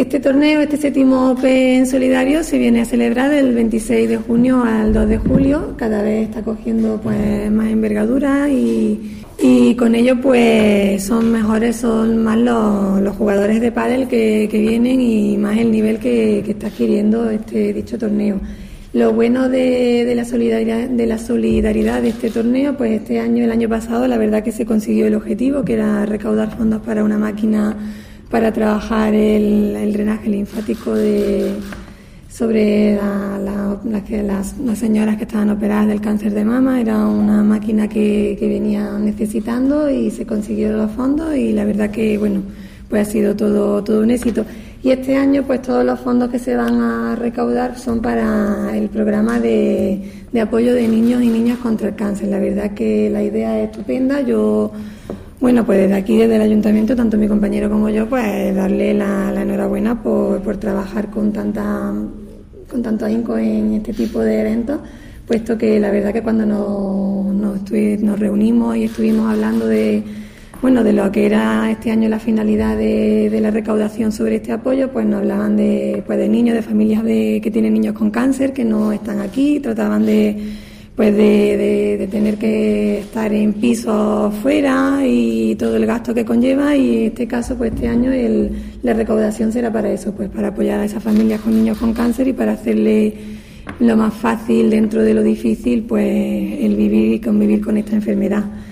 Este torneo, este 7º Open Solidario, se viene a celebrar del 26 de junio al 2 de julio. Cada vez está cogiendo pues más envergadura y con ello pues son más los jugadores de pádel que vienen y más el nivel que está adquiriendo dicho torneo. Lo bueno de la solidaridad de este torneo, pues el año pasado, la verdad que se consiguió el objetivo, que era recaudar fondos para una máquina para trabajar el drenaje linfático sobre las señoras que estaban operadas del cáncer de mama. Era una máquina que venían necesitando y se consiguieron los fondos y la verdad que pues ha sido todo un éxito. Y este año pues todos los fondos que se van a recaudar son para el programa de apoyo de niños y niñas contra el cáncer. La verdad que la idea es estupenda. Yo, pues desde aquí, desde el ayuntamiento, tanto mi compañero como yo, pues darle la enhorabuena por trabajar con tanto ahínco en este tipo de eventos, puesto que la verdad que cuando nos reunimos y estuvimos hablando de lo que era este año la finalidad de la recaudación sobre este apoyo, pues nos hablaban de niños, de familias que tienen niños con cáncer, que no están aquí, trataban de tener que estar en pisos fuera y todo el gasto que conlleva, y en este caso, pues este año la recaudación será para eso, pues para apoyar a esas familias con niños con cáncer y para hacerle lo más fácil dentro de lo difícil, pues el vivir y convivir con esta enfermedad.